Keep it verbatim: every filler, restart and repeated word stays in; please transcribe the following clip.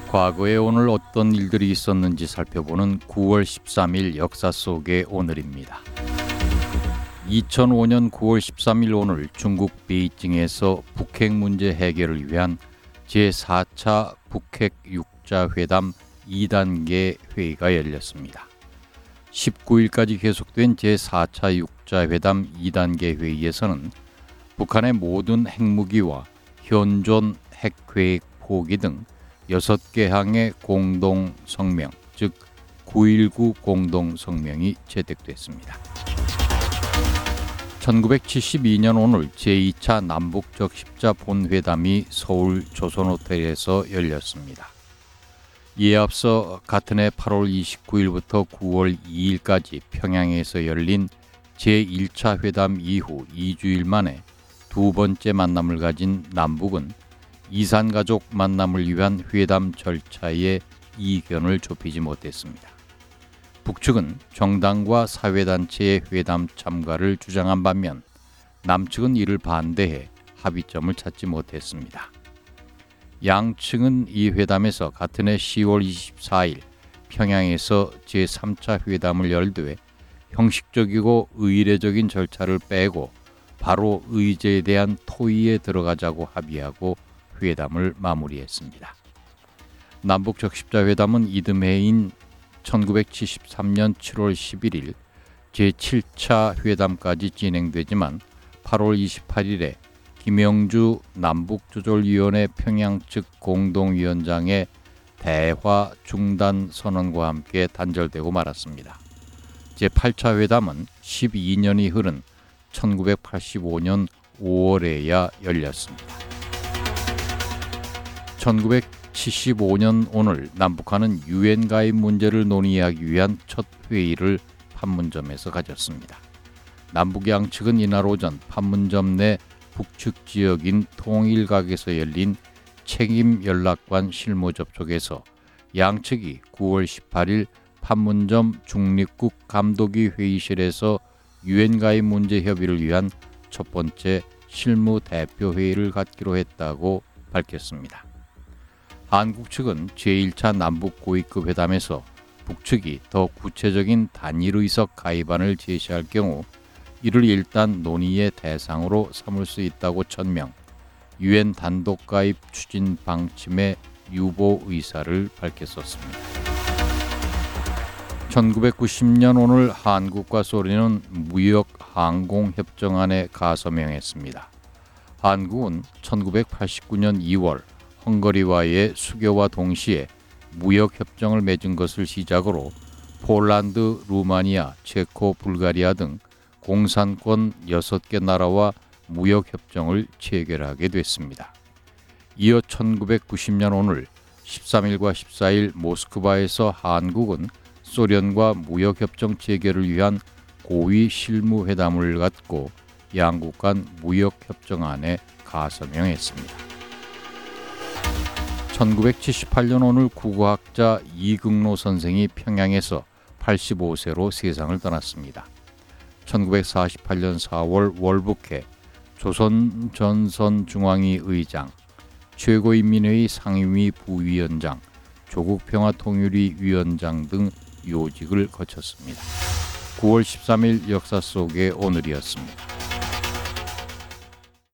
과거에 오늘 어떤 일들이 있었는지 살펴보는 구월 십삼일 역사 속의 오늘입니다. 이천오년 구월 십삼일 오늘 중국 베이징에서 북핵 문제 해결을 위한 제사차 북핵 육자회담 이 단계 회의가 열렸습니다. 십구일까지 계속된 제사차 육자회담 이 단계 회의에서는 북한의 모든 핵무기와 현존 핵계획 포기 등 여섯 개 항의 공동성명, 즉 구일구 공동성명이 채택됐습니다. 천구백칠십이년 오늘 제이차 남북적 십자 본회담이 서울 조선호텔에서 열렸습니다. 이에 앞서 같은 해 팔월 이십구일부터 구월 이일까지 평양에서 열린 제일차 회담 이후 이 주일 만에 두 번째 만남을 가진 남북은 이산가족 만남을 위한 회담 절차에 이견을 좁히지 못했습니다. 북측은 정당과 사회단체의 회담 참가를 주장한 반면 남측은 이를 반대해 합의점을 찾지 못했습니다. 양측은 이 회담에서 같은 해 시월 이십사일 평양에서 제삼차 회담을 열되 형식적이고 의례적인 절차를 빼고 바로 의제에 대한 토의에 들어가자고 합의하고 회담을 마무리했습니다. 남북적 십자회담은 이듬해인 천구백칠십삼년 칠월 십일일 제칠차 회담까지 진행되지만 팔월 이십팔일에 김영주 남북조절위원회 평양 측 공동위원장의 대화 중단 선언과 함께 단절되고 말았습니다. 제팔차 회담은 십이년이 흐른 천구백팔십오년 오월에야 열렸습니다. 천구백칠십오년 오늘 남북한은 유엔 가입 문제를 논의하기 위한 첫 회의를 판문점에서 가졌습니다. 남북 양측은 이날 오전 판문점 내 북측 지역인 통일각에서 열린 책임 연락관 실무 접촉에서 양측이 구월 십팔일 판문점 중립국 감독위 회의실에서 유엔 가입 문제 협의를 위한 첫 번째 실무 대표 회의를 갖기로 했다고 밝혔습니다. 한국 측은 제일차 남북 고위급 회담에서 북측이 더 구체적인 단일 의석 가입안을 제시할 경우 이를 일단 논의의 대상으로 삼을 수 있다고 천명, 유엔 단독 가입 추진 방침의 유보 의사를 밝혔었습니다. 천구백구십년 오늘 한국과 소련은 무역 항공협정안에 가서명했습니다. 한국은 천구백팔십구년 이월 헝가리와의 수교와 동시에 무역협정을 맺은 것을 시작으로 폴란드, 루마니아, 체코, 불가리아 등 공산권 여섯 개 나라와 무역협정을 체결하게 됐습니다. 이어 천구백구십년 오늘 십삼일과 십사일 모스크바에서 한국은 소련과 무역협정 체결을 위한 고위 실무회담을 갖고 양국 간 무역협정안에 가서명했습니다. 천구백칠십팔년 오늘 국어학자 이극노 선생이 평양에서 팔십오세로 세상을 떠났습니다. 천구백사십팔년 사월 월북해 조선전선중앙위 의장, 최고인민회의 상임위 부위원장, 조국평화통일위 위원장 등 요직을 거쳤습니다. 구월 십삼일 역사 속의 오늘이었습니다.